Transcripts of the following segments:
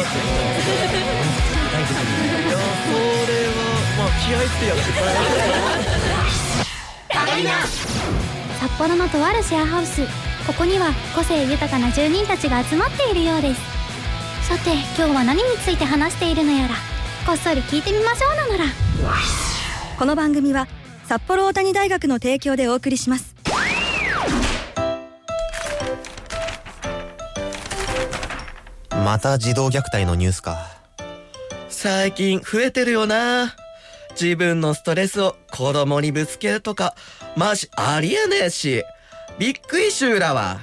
れはまあ気合ってやつ札幌のとあるシェアハウス、ここには個性豊かな住人たちが集まっているようです。さて今日は何について話しているのやら、こっそり聞いてみましょう。なのらこの番組は札幌大谷大学の提供でお送りします。 また児童虐待のニュースか。 最近増えてるよな。自分のストレスを子供にぶつけるとかマジありえねえし、ビッグイシューだわ。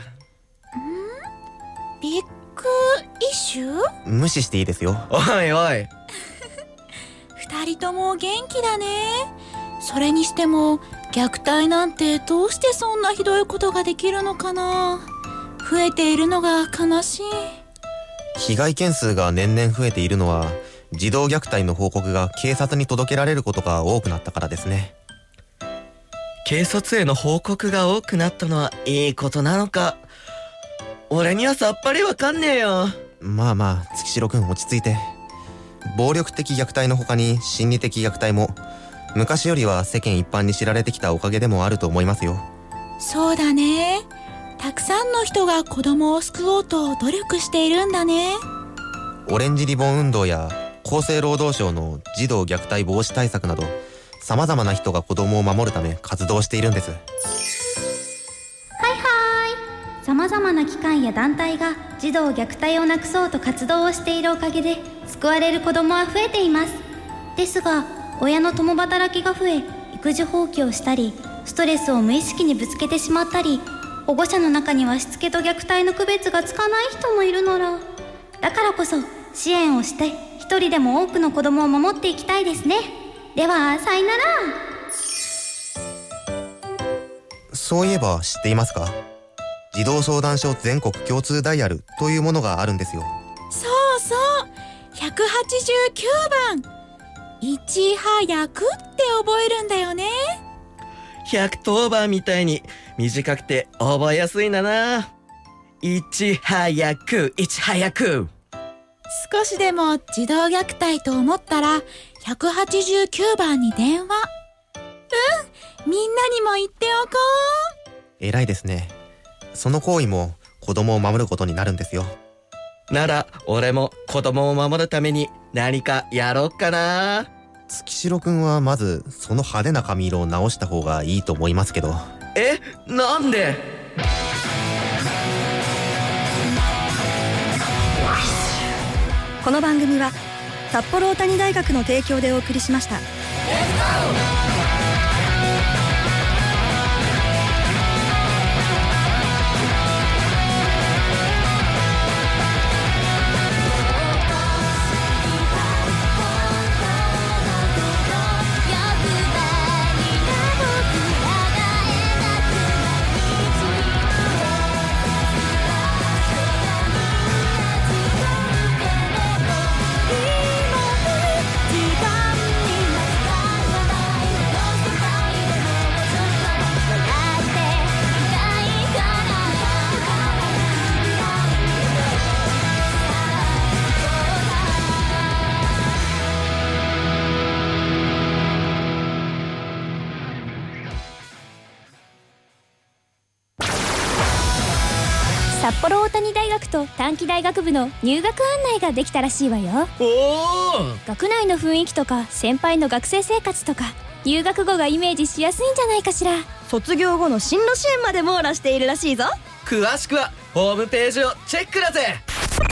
ビッグイシュー？ 無視していいですよ。 おいおい二人とも元気だね。それにしても虐待なんてどうしてそんなひどいことができるのかな。増えているのが悲しい。 被害件数が年々増えているのは、児童虐待の報告が警察に届けられることが多くなったからですね。 警察への報告が多くなったのはいいことなのか、俺にはさっぱりわかんねえよ。 まあまあ、月城くん落ち着いて。暴力的虐待の他に心理的虐待も昔よりは世間一般に知られてきたおかげでもあると思いますよ。 そうだね。たくさんの人が子供を救おうと努力しているんだね。 オレンジリボン運動や厚生労働省の児童虐待防止対策など、様々な人が子供を守るため活動しているんです。 様々な機関や団体が児童虐待をなくそうと活動をしているおかげで救われる子どもは増えています。ですが親の共働きが増え、育児放棄をしたりストレスを無意識にぶつけてしまったり、保護者の中にはしつけと虐待の区別がつかない人もいるのら、だからこそ支援をして一人でも多くの子どもを守っていきたいですね。ではさよなら。 そういえば知っていますか？児童相談所全国共通ダイヤルというものがあるんですよ。 そうそう、189番。いち早くって覚えるんだよね。 110番みたいに短くて覚えやすいんだな。いち早くいち早く。 少しでも児童虐待と思ったら189番に電話。みんなにも言っておこう。 偉いですね。その行為も子供を守ることになるんですよ。 なら俺も子供を守るために何かやろうかな。 月城くんはまずその派手な髪色を直した方がいいと思いますけど。 なんで？ この番組は札幌大谷大学の提供でお送りしました。 札幌大谷大学と短期大学部の入学案内ができたらしいわよ。学内の雰囲気とか先輩の学生生活とか入学後がイメージしやすいんじゃないかしら。 卒業後の進路支援まで網羅しているらしいぞ。 詳しくはホームページをチェックだぜ。